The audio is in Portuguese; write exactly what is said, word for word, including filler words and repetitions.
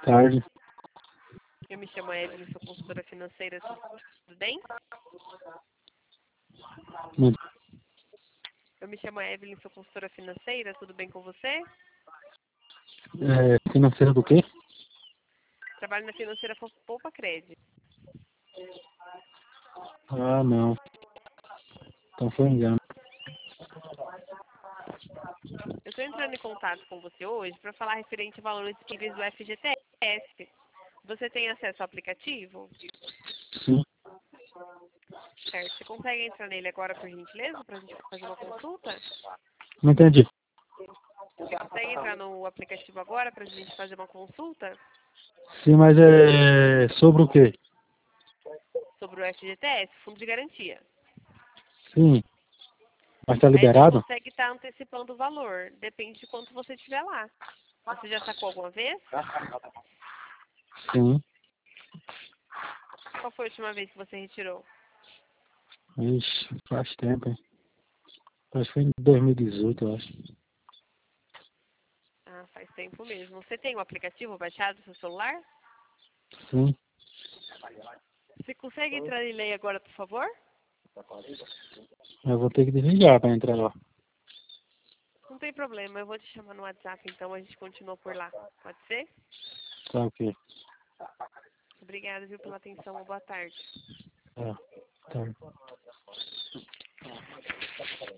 tarde. Eu me chamo Evelyn, sou consultora financeira, tudo bem? Muito- Eu me chamo Evelyn, sou consultora financeira, tudo bem com você? É, financeira do quê? Trabalho na financeira Poupa Crédito. Ah, não. Então foi engano. Eu estou entrando em contato com você hoje para falar referente a valores disponíveis do F G T S. Você tem acesso ao aplicativo? Sim. Certo. Você consegue entrar nele agora, por gentileza, para a gente fazer uma consulta? Não entendi. Você consegue entrar no aplicativo agora para a gente fazer uma consulta Sim, mas é sobre o quê? sobre o F G T S, Fundo de Garantia? Sim. Mas tá Aí a gente liberado? consegue estar antecipando o valor, depende de quanto você tiver lá. Você já sacou alguma vez? Sim. Qual foi a última vez que você retirou? Ixi, faz tempo, hein? Acho que foi em dois mil e dezoito, eu acho. Ah, faz tempo mesmo. Você tem o aplicativo baixado no seu celular? Sim. Você consegue entrar nele aí agora, por favor? Eu vou ter que desligar para entrar lá. Não tem problema, eu vou te chamar no WhatsApp, então a gente continua por lá. Pode ser? Tá ok. Obrigada, viu, pela atenção. Uma boa tarde. Tá. Tá.